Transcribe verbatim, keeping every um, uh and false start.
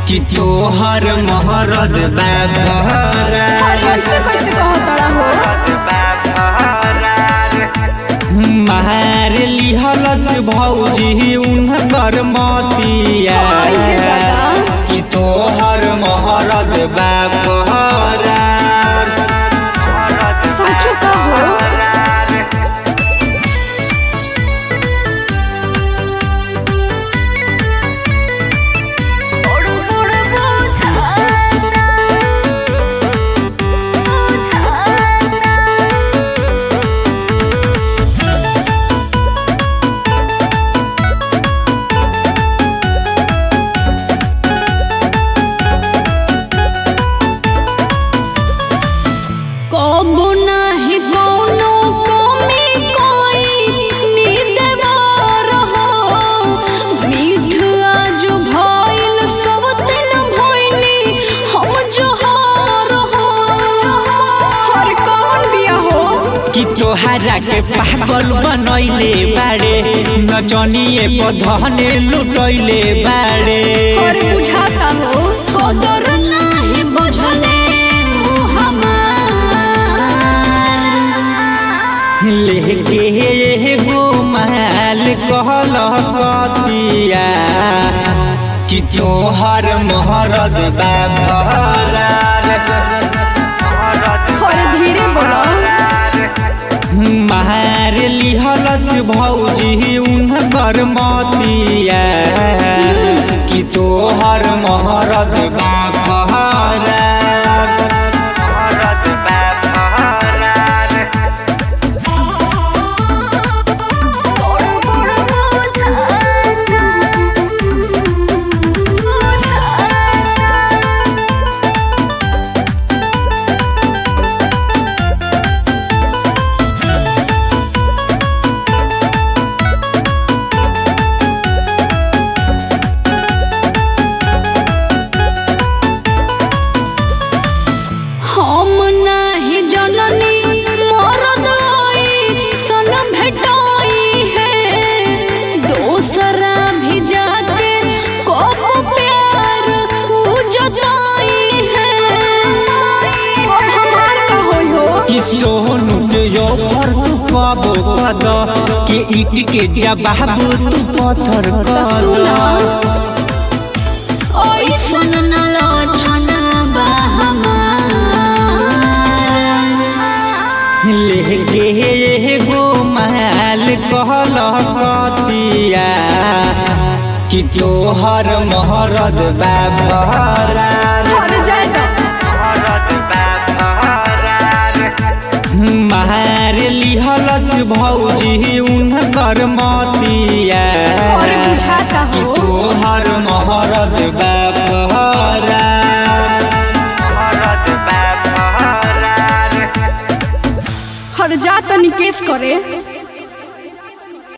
कि तोहर महरद बाबरा कैसे कैसे कहतड़ा हो मार लिहलस भौजी उनकर मतिया कि तोहर महरद बाबरा सचो का हो तोहरा के पागल बनैले बाड़े नचनिए पधने लुटैले बाड़े और बुझाता हो कदर नहीं बुझले लेके हो माल कहल कतिया कि तोहर महरद बाबरा और धीरे बोलो मार लिहलस भौजी उनकर मतिया कि तोहर महरद बाबरा सोनू के यो पर तू कबो कद के ईट के जवाब तू पत्थर कद ओइसन न लक्षण बा हमार लेके गो माल कहल कतिया कि तोहर महरद बाबरा मार लिहलस भौजी उनकर मतिया और बुझाता कि हो तोहर महरद बाबरा हर जात निकेश करे।